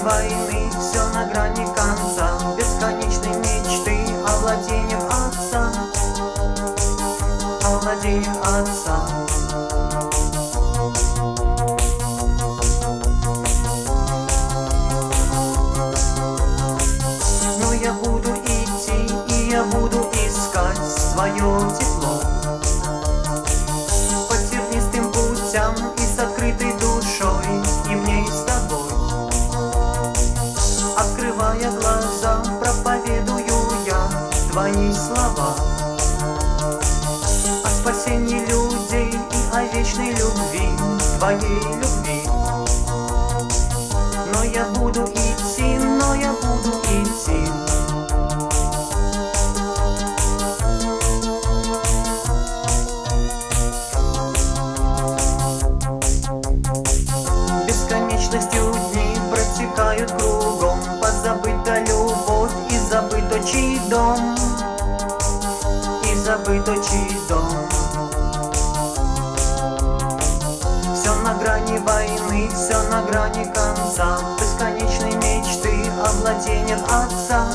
войны, все на грани конца, бесконечной мечты о владениях Отца, о владениях Отца. Но я буду идти, и я буду искать свое тепло по тернистым путям и с открытой душой, и в ней с тобой. Открывая глаза, проповедую я твои слова о спасении людей и о вечной любви, твоей любви. Но я буду идти, но я буду идти. Бесконечностью дни протекают кругом, позабыта любовь и забыт отчий дом, и забыт отчий дом. Все на грани войны, все на грани конца, бесконечной мечты о владениях Отца,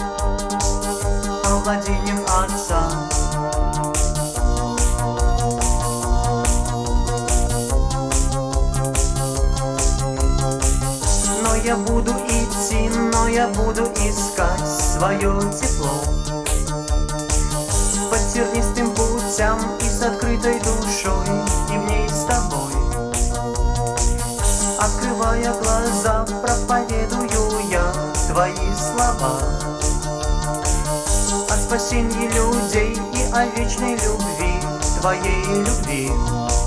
о владениях Отца. Но я буду идти, но я буду искать свое тепло по тернистым путям и с открытой душой, и в ней с тобой. Открывая глаза, проповедую я твои слова о спасении людей и о вечной любви, твоей любви.